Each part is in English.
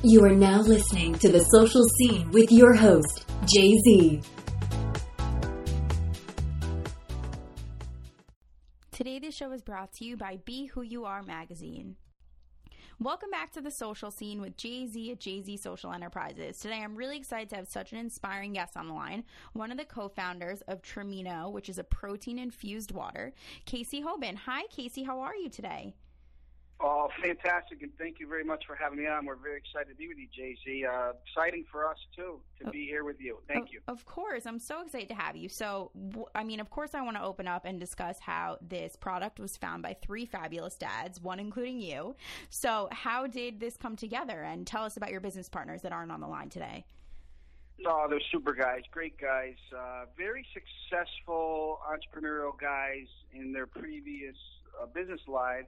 You are now listening to The Social Scene with your host, Jay-Z. Today, this show is brought to you by Be Who You Are magazine. Welcome back to The Social Scene with Jay-Z at Jay-Z Social Enterprises. Today, I'm really excited to have such an inspiring guest on the line, one of the co-founders of Trimino, which is a protein-infused water, Casey Hoban. Hi, Casey. How are you today? Oh, fantastic, and thank you very much for having me on. We're very excited to be with you, Jay-Z. Exciting for us, too, to be here with you. Thank you. Of course. I'm so excited to have you. So, of course, I want to open up and discuss how this product was found by three fabulous dads, one including you. So how did this come together? And tell us about your business partners that aren't on the line today. Oh, they're super guys, great guys, very successful entrepreneurial guys in their previous business lives.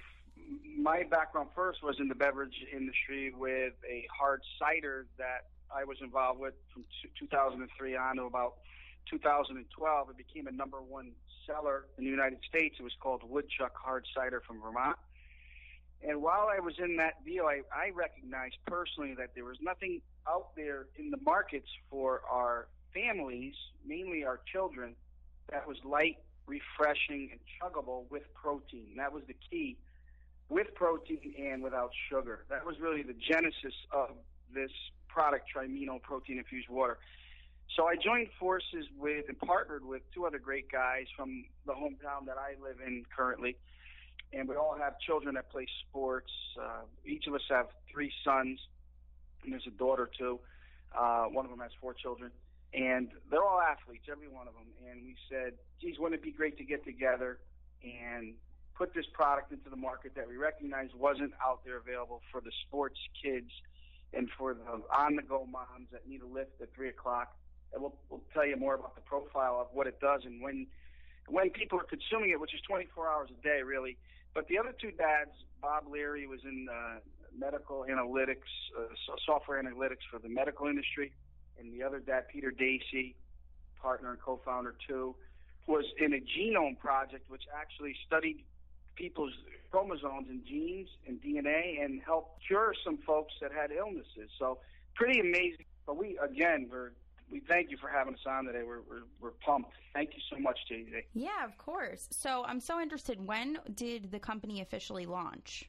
My background first was in the beverage industry with a hard cider that I was involved with from 2003 on to about 2012. It became a number one seller in the United States. It was called Woodchuck Hard Cider from Vermont. And while I was in that deal, I recognized personally that there was nothing out there in the markets for our families, mainly our children, that was light, refreshing, and chuggable with protein. That was the key. With protein and without sugar. That was really the genesis of this product, Trimino Protein Infused Water. So I joined forces with and partnered with two other great guys from the hometown that I live in currently. And we all have children that play sports. Each of us have three sons, and there's a daughter too. One of them has four children. And they're all athletes, every one of them. And we said, geez, wouldn't it be great to get together and put this product into the market that we recognized wasn't out there available for the sports kids and for the on-the-go moms that need a lift at 3 o'clock. And we'll tell you more about the profile of what it does and when people are consuming it, which is 24 hours a day, really. But the other two dads, Bob Leary was in medical analytics, software analytics for the medical industry, and the other dad, Peter Dacey, partner and co-founder too, was in a genome project which actually studied people's chromosomes and genes and DNA and help cure some folks that had illnesses. So pretty amazing. But we thank you for having us on today. We're pumped. Thank you so much, Jay-Z. Yeah, of course. So I'm so interested. When did the company officially launch?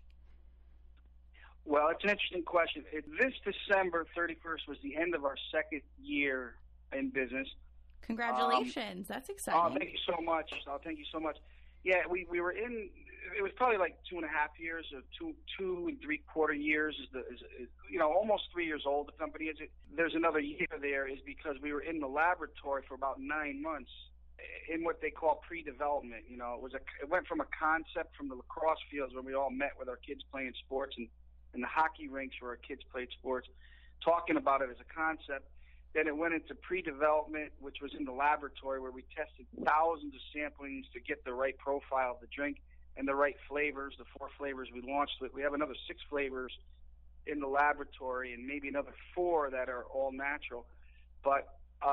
Well, it's an interesting question. This December 31st was the end of our second year in business. Congratulations. That's exciting. Oh, thank you so much. Thank you so much. Yeah, we were in. It was probably like 2.5 years, or two and 3/4 years. Is almost 3 years old. The company is. There's another year there is because we were in the laboratory for about 9 months in what they call pre-development. It went from a concept from the lacrosse fields where we all met with our kids playing sports and the hockey rinks where our kids played sports, talking about it as a concept. Then it went into pre-development, which was in the laboratory where we tested thousands of samplings to get the right profile of the drink and the right flavors, the 4 flavors we launched with. We have another 6 flavors in the laboratory and maybe another 4 that are all natural. But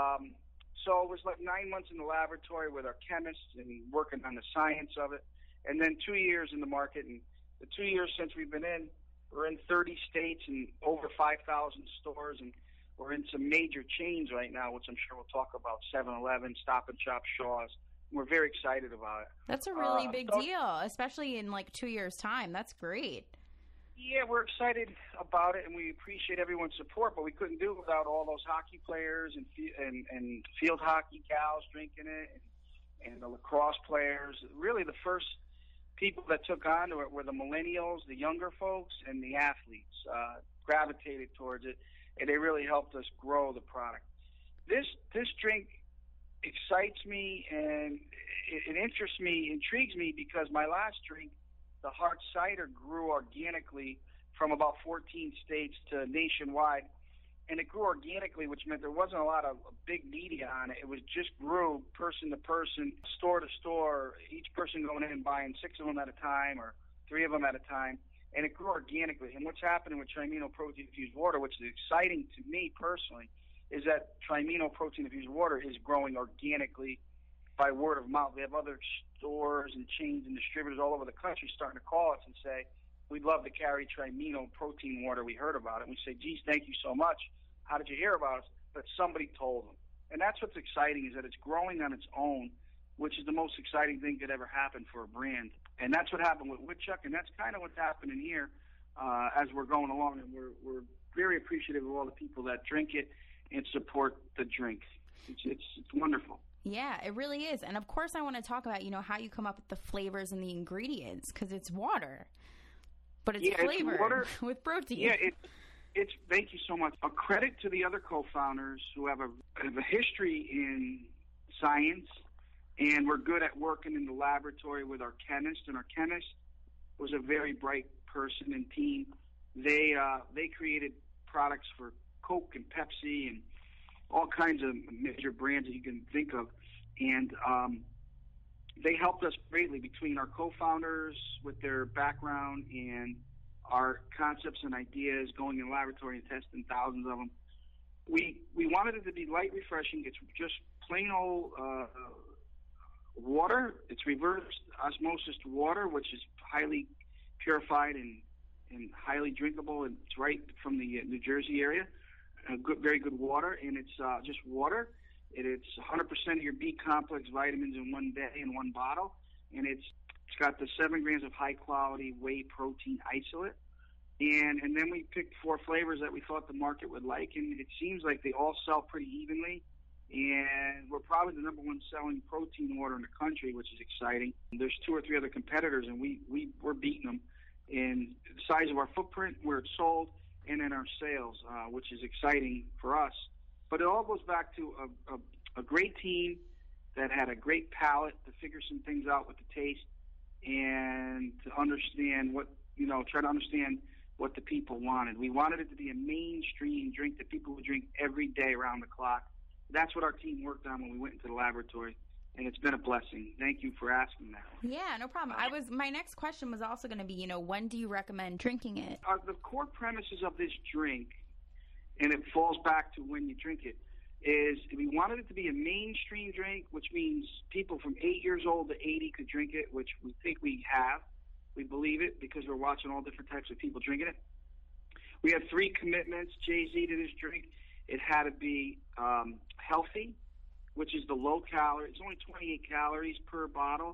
so it was like 9 months in the laboratory with our chemists and working on the science of it. And then 2 years in the market. And the 2 years since we've been in, we're in 30 states and over 5,000 stores, and we're in some major chains right now, which I'm sure we'll talk about, 7-Eleven, Stop and Shop, Shaw's. We're very excited about it. That's a really big deal, especially in like 2 years' time. That's great. Yeah, we're excited about it, and we appreciate everyone's support, but we couldn't do it without all those hockey players and field hockey gals drinking it and the lacrosse players. Really, the first people that took on to it were the millennials, the younger folks, and the athletes gravitated towards it. And they really helped us grow the product. This drink excites me and it interests me, intrigues me, because my last drink, the hard cider, grew organically from about 14 states to nationwide. And it grew organically, which meant there wasn't a lot of big media on it. It was just grew person to person, store to store, each person going in and buying 6 of them at a time or 3 of them at a time. And it grew organically. And what's happening with Trimino Protein Infused Water, which is exciting to me personally, is that Trimino Protein Infused Water is growing organically by word of mouth. We have other stores and chains and distributors all over the country starting to call us and say, we'd love to carry Trimino protein water. We heard about it. We say, geez, thank you so much. How did you hear about us? But somebody told them. And that's what's exciting, is that it's growing on its own, which is the most exciting thing that ever happened for a brand. And that's what happened with Woodchuck, and that's kind of what's happening here as we're going along. And we're very appreciative of all the people that drink it and support the drink. It's wonderful. Yeah, it really is. And of course I want to talk about, how you come up with the flavors and the ingredients, because it's water, but it's flavored it's water with protein. Yeah, it's thank you so much. A credit to the other co-founders who have a history in science, and we're good at working in the laboratory with our chemist. And our chemist was a very bright person and team. They created products for Coke and Pepsi and all kinds of major brands that you can think of. And they helped us greatly, between our co-founders with their background and our concepts and ideas, going in the laboratory and testing thousands of them. We wanted it to be light, refreshing. It's just plain old water. It's reverse osmosis water, which is highly purified and highly drinkable. And it's right from the New Jersey area. Very good water, and it's just water. It's 100% of your B complex vitamins in one day in one bottle, and it's got the 7 grams of high quality whey protein isolate. And then we picked 4 flavors that we thought the market would like, and it seems like they all sell pretty evenly. And we're probably the number 1 selling protein water in the country, which is exciting. There's 2 or 3 other competitors, and we're beating them in the size of our footprint, where it's sold, and in our sales, which is exciting for us. But it all goes back to a great team that had a great palate to figure some things out with the taste, and to understand try to understand what the people wanted. We wanted it to be a mainstream drink that people would drink every day around the clock. That's what our team worked on when we went into the laboratory, and it's been a blessing. Thank you for asking that. Yeah, no problem. My next question was also going to be, when do you recommend drinking it? The core premises of this drink, and it falls back to when you drink it, is we wanted it to be a mainstream drink, which means people from 8 years old to 80 could drink it, which we think we have. We believe it because we're watching all different types of people drinking it. We have 3 commitments, Jay-Z, to this drink. It had to be healthy, which is the low calorie. It's only 28 calories per bottle,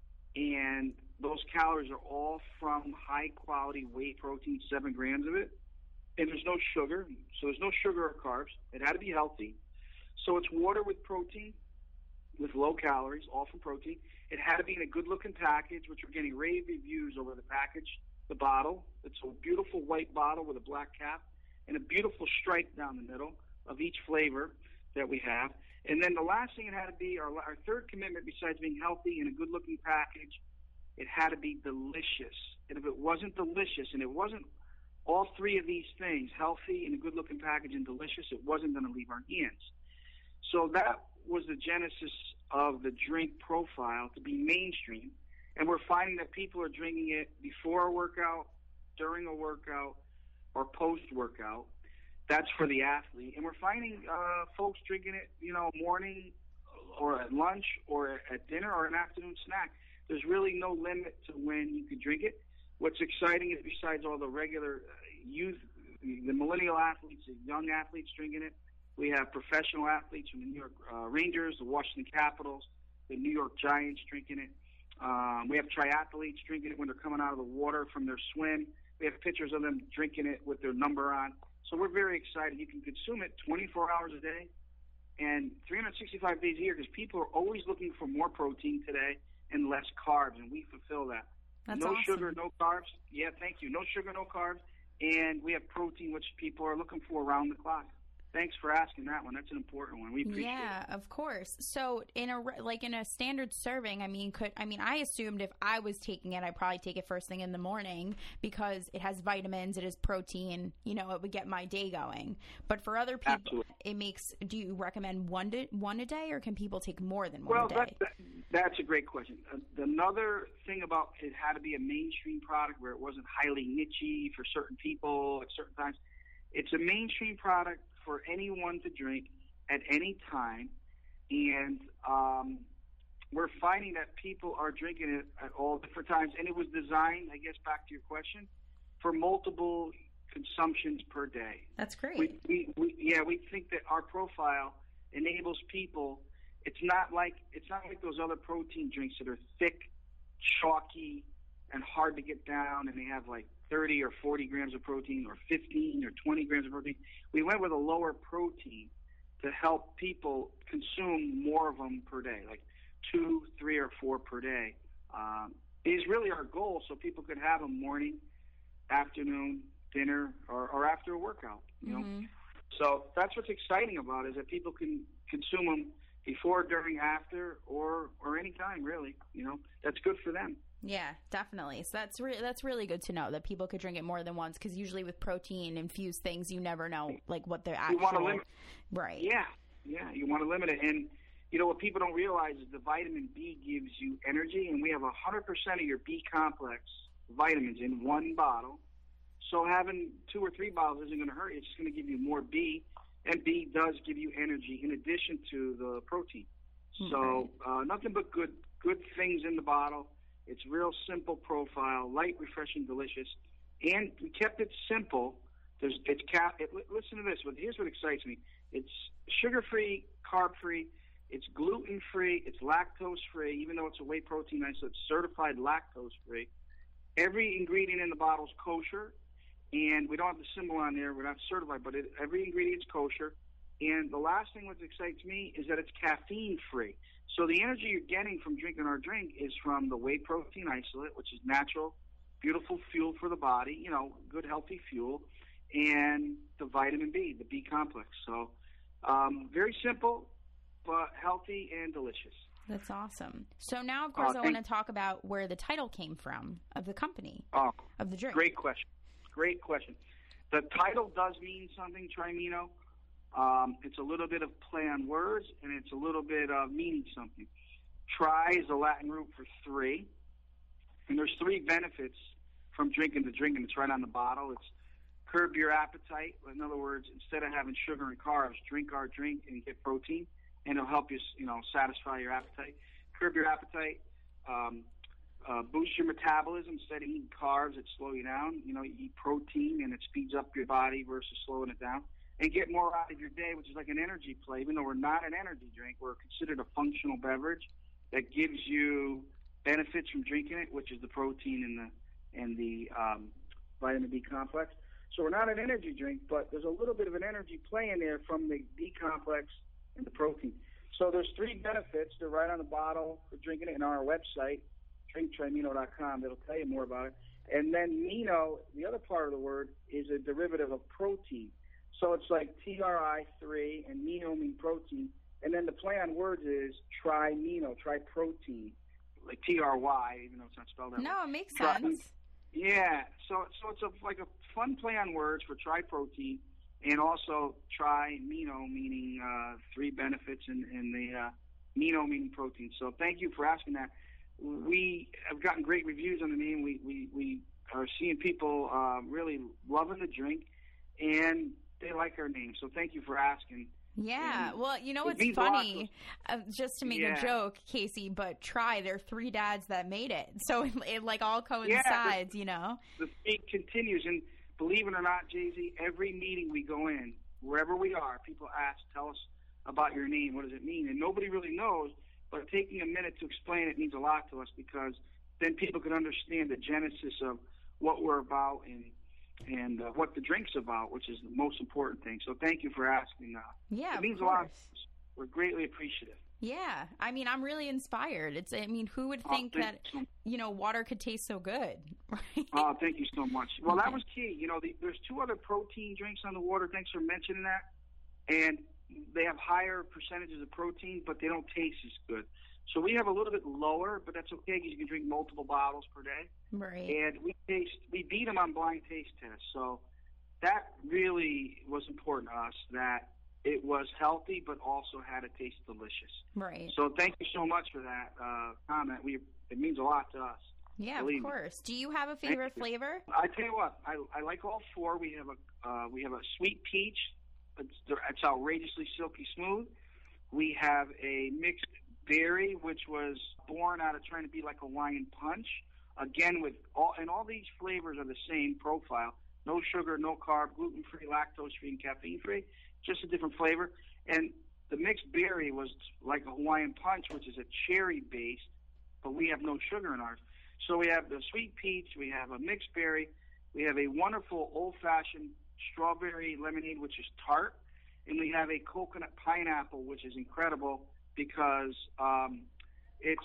and those calories are all from high-quality whey protein, 7 grams of it. And there's no sugar, so there's no sugar or carbs. It had to be healthy. So it's water with protein, with low calories, all from protein. It had to be in a good-looking package, which we're getting rave reviews over the package, the bottle. It's a beautiful white bottle with a black cap and a beautiful stripe down the middle of each flavor that we have. And then the last thing, it had to be our 3rd commitment, besides being healthy and a good-looking package, it had to be delicious. And if it wasn't delicious, and it wasn't all 3 of these things, healthy and a good-looking package and delicious, it wasn't going to leave our hands. So that was the genesis of the drink profile, to be mainstream. And we're finding that people are drinking it before a workout, during a workout, or post-workout. That's for the athlete. And we're finding folks drinking it, morning or at lunch or at dinner or an afternoon snack. There's really no limit to when you can drink it. What's exciting is, besides all the regular youth, the millennial athletes, the young athletes drinking it, we have professional athletes from the New York Rangers, the Washington Capitals, the New York Giants drinking it. We have triathletes drinking it when they're coming out of the water from their swim. We have pictures of them drinking it with their number on. So we're very excited. You can consume it 24 hours a day and 365 days a year, because people are always looking for more protein today and less carbs, and we fulfill that. That's no awesome. Sugar, no carbs. Yeah, thank you. No sugar, no carbs. And we have protein, which people are looking for around the clock. Thanks for asking that one. That's an important one. We appreciate it. Yeah, of course. So in a standard serving, I assumed if I was taking it, I'd probably take it first thing in the morning, because it has vitamins, it has protein, it would get my day going. But for other people, Absolutely. Do you recommend one a day, or can people take more than one a day? Well, that's a great question. Another thing about it had to be a mainstream product where it wasn't highly niche-y for certain people at certain times. It's a mainstream product for anyone to drink at any time, and we're finding that people are drinking it at all different times. And it was designed, I guess, back to your question, for multiple consumptions per day. That's great. We think that our profile enables people. It's not like those other protein drinks that are thick, chalky, and hard to get down, and they have like 30 or 40 grams of protein or 15 or 20 grams of protein. We went with a lower protein to help people consume more of them per day, like 2, 3, or 4 per day. Is really our goal, so people could have them morning, afternoon, dinner, or after a workout. You know, so that's what's exciting about it, is that people can consume them before, during, after, or any time, really. You know, that's good for them. Yeah, definitely. So that's really good to know that people could drink it more than once, because usually with protein infused things, you never know like what they're actual. You want to limit. Right. Yeah, you want to limit it. And you know what people don't realize is the vitamin B gives you energy, and we have 100% of your B complex vitamins in one bottle. So having 2 or 3 bottles isn't going to hurt you. It's just going to give you more B, and B does give you energy in addition to the protein. So nothing but good things in the bottle. It's real simple profile, light, refreshing, delicious, and we kept it simple. Listen to this. Here's what excites me. It's sugar-free, carb-free. It's gluten-free. It's lactose-free. Even though it's a whey protein isolate, it's certified lactose-free. Every ingredient in the bottle is kosher, and we don't have the symbol on there. We're not certified, but every ingredient's kosher. And the last thing that excites me is that it's caffeine-free. So the energy you're getting from drinking our drink is from the whey protein isolate, which is natural, beautiful fuel for the body, you know, good, healthy fuel, and the vitamin B, the B complex. So very simple, but healthy and delicious. That's awesome. So now, of course, I want to talk about where the title came from of the company, of the drink. Great question. The title does mean something, Trimino. It's a little bit of play on words, and it's a little bit of meaning something. Tri is the Latin root for 3, and there's 3 benefits from drinking the drink, and it's right on the bottle. It's curb your appetite. In other words, instead of having sugar and carbs, drink our drink and get protein, and it'll help you, satisfy your appetite. Curb your appetite. Boost your metabolism. Instead of eating carbs that slow you down, you eat protein, and it speeds up your body versus slowing it down. And get more out of your day, which is like an energy play. Even though we're not an energy drink, we're considered a functional beverage that gives you benefits from drinking it, which is the protein and the vitamin B complex. So we're not an energy drink, but there's a little bit of an energy play in there from the B complex and the protein. So there's 3 benefits. They're right on the bottle for drinking it, and on our website, drinktrimino.com. That'll tell you more about it. And then mino, the other part of the word, is a derivative of protein. So it's like TRI3 and mino mean protein. And then the play on words is trimino, tri-protein, like TRY, even though it's not spelled out. No, it makes sense. Yeah. So it's like a fun play on words for tri-protein, and also trimino, meaning 3 benefits, and the mino meaning protein. So thank you for asking that. We have gotten great reviews on the name. We are seeing people really loving the drink, and they like our name. So thank you for asking. Yeah. Well, you know what's funny? Just to make a joke, Casey, but there are 3 dads that made it. So it like all coincides, The streak continues. And believe it or not, Jay-Z, every meeting we go in, wherever we are, people ask, tell us about your name. What does it mean? And nobody really knows. But taking a minute to explain it means a lot to us, because then people can understand the genesis of what we're about and what the drink's about, which is the most important thing. So thank you for asking. Yeah, it means a lot. We're greatly appreciative. Yeah, I mean, I'm really inspired. Who would think that water could taste so good? Right? Oh, thank you so much. Well, that was key. There's 2 other protein drinks on the water. Thanks for mentioning that. And they have higher percentages of protein, but they don't taste as good. So we have a little bit lower, but that's okay, because you can drink multiple bottles per day. Right. And we beat them on blind taste tests. So that really was important to us, that it was healthy, but also had a taste delicious. Right. So thank you so much for that comment. It means a lot to us. Yeah, of course. Do you have a favorite flavor? I tell you what, I like all 4. We have a sweet peach. It's outrageously silky smooth. We have a mixed berry, which was born out of trying to be like Hawaiian punch, Again, all these flavors are the same profile. No sugar, no carb, gluten-free, lactose-free, and caffeine-free. Just a different flavor. And the mixed berry was like a Hawaiian punch, which is a cherry-based, but we have no sugar in ours. So we have the sweet peach, we have a mixed berry, we have a wonderful old-fashioned strawberry lemonade, which is tart, and we have a coconut pineapple, which is incredible because it's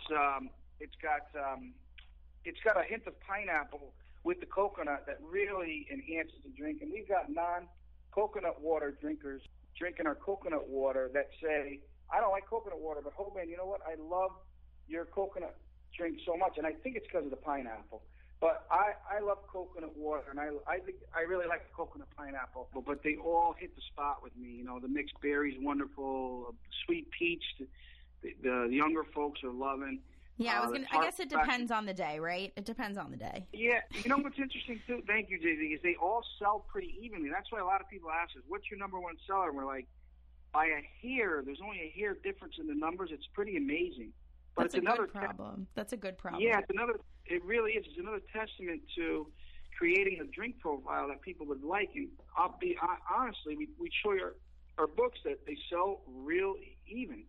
got a hint of pineapple with the coconut that really enhances the drink. And we've got non-coconut water drinkers drinking our coconut water that say, I don't like coconut water, but Hoban, you know what? I love your coconut drink so much, and I think it's because of the pineapple. But I love coconut water, and I think I really like the coconut pineapple. But they all hit the spot with me. You know, the mixed berries, wonderful. Sweet peach, the younger folks are loving. Yeah, I guess it depends on the day, right? It depends on the day. Yeah, you know what's interesting too? Thank you, JZ. Is they all sell pretty evenly. That's why a lot of people ask us, "What's your number one seller?" And we're like, by a hair. There's only a hair difference in the numbers. It's pretty amazing. But That's it's another problem. That's a good problem. Yeah, it really is. It's another testament to creating a drink profile that people would like. And I'll be honestly, we show our books that they sell real even.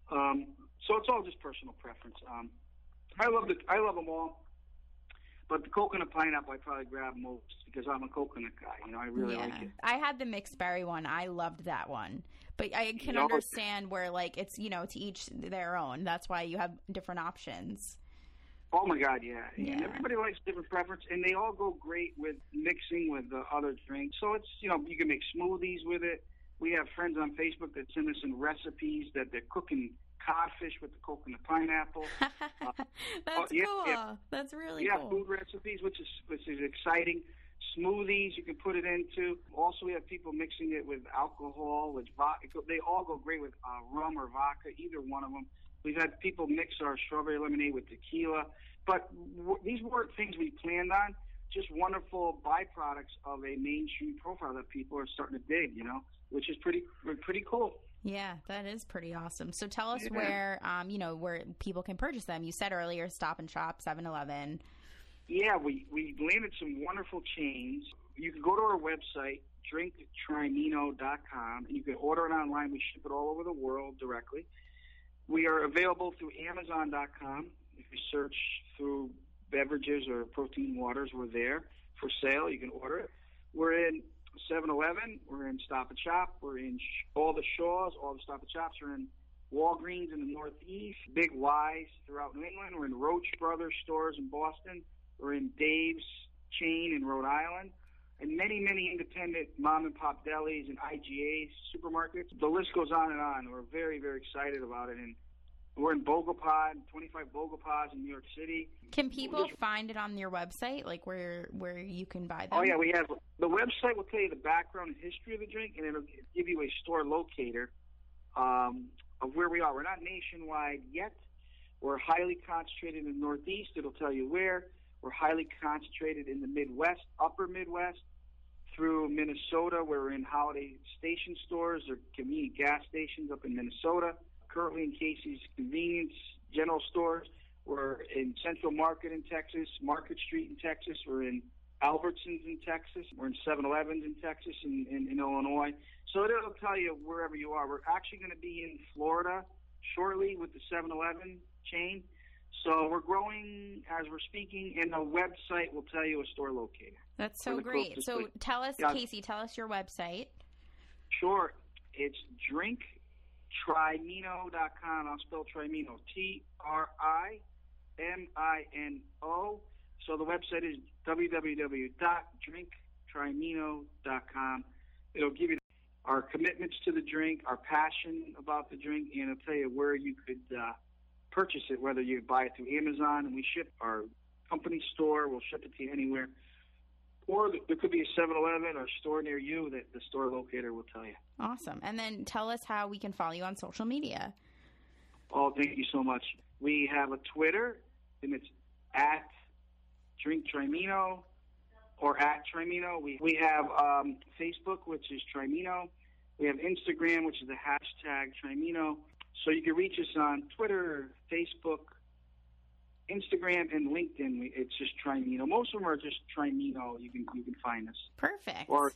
So it's all just personal preference. I love them all, but the coconut pineapple I probably grab most because I'm a coconut guy. You know, I really like it. I had the mixed berry one. I loved that one, but I can understand where like it's to each their own. That's why you have different options. Oh my God, yeah. And everybody likes different preference, and they all go great with mixing with the other drinks. So it's you can make smoothies with it. We have friends on Facebook that send us in recipes that they're cooking codfish with the coconut pineapple. That's cool. Yeah. That's really cool. Yeah, food recipes, which is exciting. Smoothies you can put it into. Also, we have people mixing it with alcohol, with vodka. They all go great with rum or vodka, either one of them. We've had people mix our strawberry lemonade with tequila. But these weren't things we planned on, just wonderful byproducts of a mainstream profile that people are starting to dig, which is pretty cool. Yeah, that is pretty awesome. So tell us where people can purchase them. You said earlier Stop and Shop, 7-Eleven. Yeah, we landed some wonderful chains. You can go to our website, drinktrimino.com, and you can order it online. We ship it all over the world directly. We are available through Amazon.com. If you search through beverages or protein waters, we're there for sale. You can order it. We're in 7-Eleven, we're in Stop and Shop, we're in all the Shaws, all the Stop and Shops. We're in Walgreens in the Northeast, Big Y's throughout New England. We're in Roach Brothers stores in Boston. We're in Dave's chain in Rhode Island, and many, many independent mom-and-pop delis and IGA supermarkets. The list goes on and on. We're very, very excited about it, and we're in Bogopod, 25 Bogopods in New York City. Can people find it on your website, like where you can buy them? Oh, yeah, we have. The website will tell you the background and history of the drink, and it'll give you a store locator of where we are. We're not nationwide yet. We're highly concentrated in the Northeast. It'll tell you where. We're highly concentrated in the Midwest, upper Midwest, through Minnesota. We're in Holiday Station stores or convenient gas stations up in Minnesota. Currently in Casey's Convenience General Stores. We're in Central Market in Texas, Market Street in Texas. We're in Albertsons in Texas. We're in 7-Elevens in Texas and in Illinois. So it'll tell you wherever you are. We're actually going to be in Florida shortly with the 7-Eleven chain. So we're growing as we're speaking, and the website will tell you a store locator. That's so great. So tell us, Casey, tell us your website. Sure. It's drinktrimino.com. I'll spell Trimino, Trimino. So the website is www.drinktrimino.com. It'll give you our commitments to the drink, our passion about the drink, and it'll tell you where you could purchase it, whether you buy it through Amazon, and we ship our company store. We'll ship it to you anywhere. Or there could be a 7-Eleven or a store near you that the store locator will tell you. Awesome. And then tell us how we can follow you on social media. Oh, thank you so much. We have a Twitter, and it's at DrinkTrimino or at Trimino. We have Facebook, which is Trimino. We have Instagram, which is the hashtag Trimino. So you can reach us on Twitter, Facebook, Instagram and LinkedIn, it's just Trimino. Most of them are just Trimino. You can find us. Perfect. Or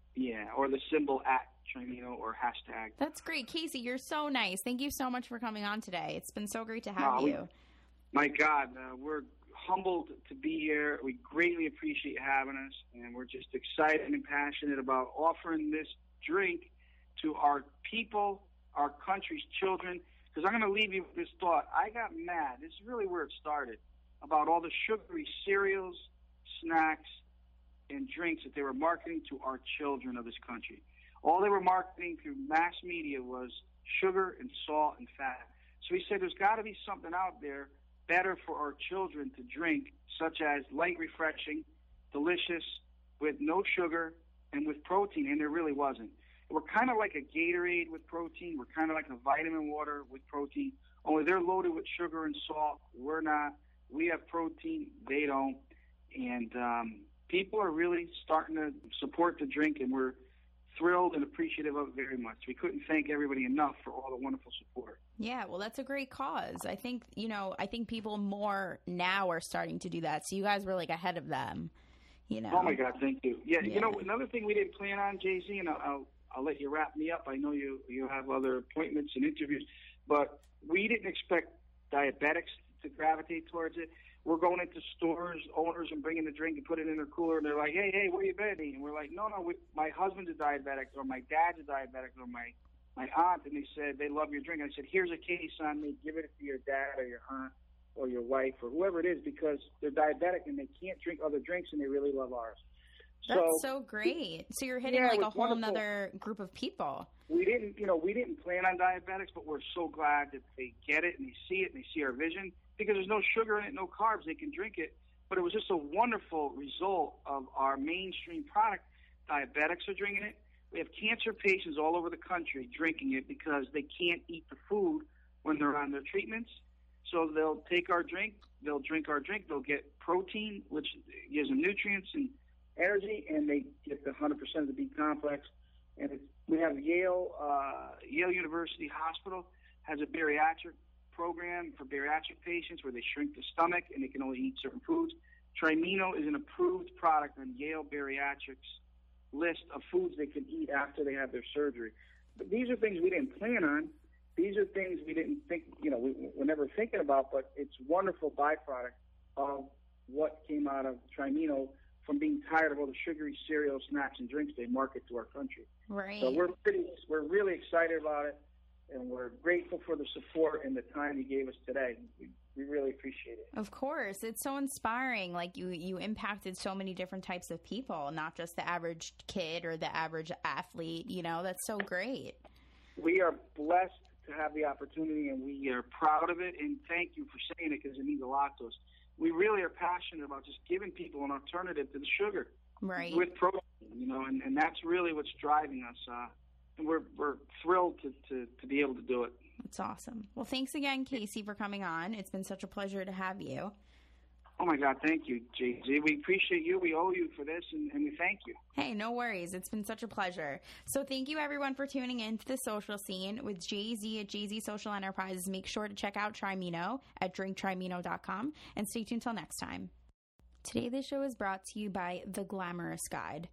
or the symbol @Trimino or hashtag. That's great, Casey. You're so nice. Thank you so much for coming on today. It's been so great to have you. My God, we're humbled to be here. We greatly appreciate having us, and we're just excited and passionate about offering this drink to our people, our country's children. Because I'm going to leave you with this thought. I got mad. This is really where it started, about all the sugary cereals, snacks, and drinks that they were marketing to our children of this country. All they were marketing through mass media was sugar and salt and fat. So we said there's got to be something out there better for our children to drink, such as light, refreshing, delicious, with no sugar, and with protein, and there really wasn't. We're kind of like a Gatorade with protein. We're kind of like a vitamin water with protein, only they're loaded with sugar and salt. We're not. We have protein. They don't. And people are really starting to support the drink, and we're thrilled and appreciative of it very much. We couldn't thank everybody enough for all the wonderful support. Yeah, well, that's a great cause. I think, I think people more now are starting to do that. So you guys were like ahead of them, Oh, my God, thank you. Yeah. Another thing we didn't plan on, Jay-Z, and I'll let you wrap me up. I know you have other appointments and interviews, but we didn't expect diabetics to gravitate towards it. We're going into stores, owners, and bringing the drink and put it in their cooler, and they're like, hey, where you been? And we're like, no, my husband's a diabetic, or my dad's a diabetic, or my aunt, and they said they love your drink. I said, here's a case on me. Give it to your dad or your aunt or your wife or whoever it is, because they're diabetic and they can't drink other drinks, and they really love ours. That's so great. So you're hitting like a whole nother group of people. We didn't plan on diabetics, but we're so glad that they get it and they see it and they see our vision, because there's no sugar in it, no carbs. They can drink it. But it was just a wonderful result of our mainstream product. Diabetics are drinking it. We have cancer patients all over the country drinking it because they can't eat the food when they're on their treatments. So they'll take our drink, they'll drink our drink, they'll get protein, which gives them nutrients and energy, and they get the 100% of the B complex. And we have Yale University Hospital has a bariatric program for bariatric patients where they shrink the stomach and they can only eat certain foods. Trimino is an approved product on Yale Bariatrics list of foods they can eat after they have their surgery. But these are things we didn't plan on. These are things we didn't think, we were never thinking about, but it's wonderful byproduct of what came out of Trimino from being tired of all the sugary cereal, snacks, and drinks they market to our country. Right. So we're really excited about it, and we're grateful for the support and the time you gave us today. We really appreciate it. Of course. It's so inspiring. Like you impacted so many different types of people, not just the average kid or the average athlete. That's so great. We are blessed to have the opportunity, and we are proud of it, and thank you for saying it, because it means a lot to us. We really are passionate about just giving people an alternative to the sugar, right, with protein, and that's really what's driving us. And we're thrilled to be able to do it. That's awesome. Well, thanks again, Casey, for coming on. It's been such a pleasure to have you. Oh, my God. Thank you, Jay-Z. We appreciate you. We owe you for this, and we thank you. Hey, no worries. It's been such a pleasure. So thank you, everyone, for tuning in to The Social Scene with Jay-Z at Jay-Z Social Enterprises. Make sure to check out Trimino at drinktrimino.com, and stay tuned till next time. Today, this show is brought to you by The Glamorous Guide,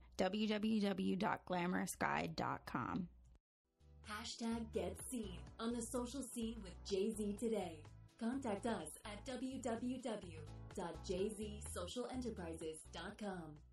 www.glamorousguide.com. #GetSeen on The Social Scene with Jay-Z today. Contact us at www.jzsocialenterprises.com.